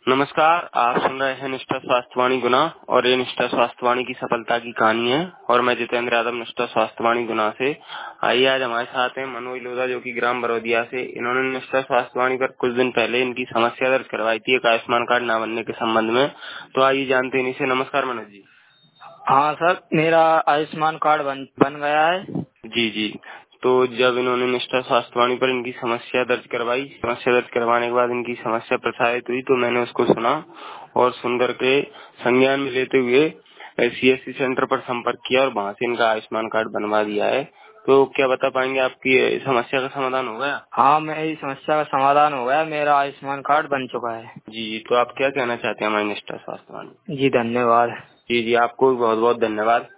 नमस्कार, आप सुन रहे हैं निष्ठा स्वास्थ्यवाणी गुना और ये निष्ठा स्वास्थ्यवाणी की सफलता की कहानी है और मैं जितेंद्र यादव निष्ठा स्वास्थ्यवाणी गुना से। आइए आज हमारे साथ हैं मनोज लोधा जो कि ग्राम बरोदिया से। इन्होंने निष्ठा स्वास्थ्यवाणी पर कुछ दिन पहले इनकी समस्या दर्ज करवाई थी एक आयुष्मान कार्ड न बनने के संबंध में। तो आइए जानते हैं इनसे। नमस्कार मनोज जी। हाँ सर, मेरा आयुष्मान कार्ड बन गया है। जी जी। तो जब इन्होंने निष्ठा स्वास्थ्यवाणी पर इनकी समस्या दर्ज करवाई, समस्या दर्ज करवाने के बाद इनकी समस्या प्रसारित हुई तो मैंने उसको सुना और सुन करके संज्ञान में लेते हुए CSC सेंटर पर संपर्क किया और वहाँ से इनका आयुष्मान कार्ड बनवा दिया है। तो क्या बता पाएंगे आपकी समस्या का समाधान हो गया? हाँ, मेरी समस्या का समाधान हो गया, मेरा आयुष्मान कार्ड बन चुका है। जी, तो आप क्या कहना चाहते हैं हमारी निष्ठा स्वास्थ्यवाणी? जी धन्यवाद। जी जी, आपको बहुत बहुत धन्यवाद।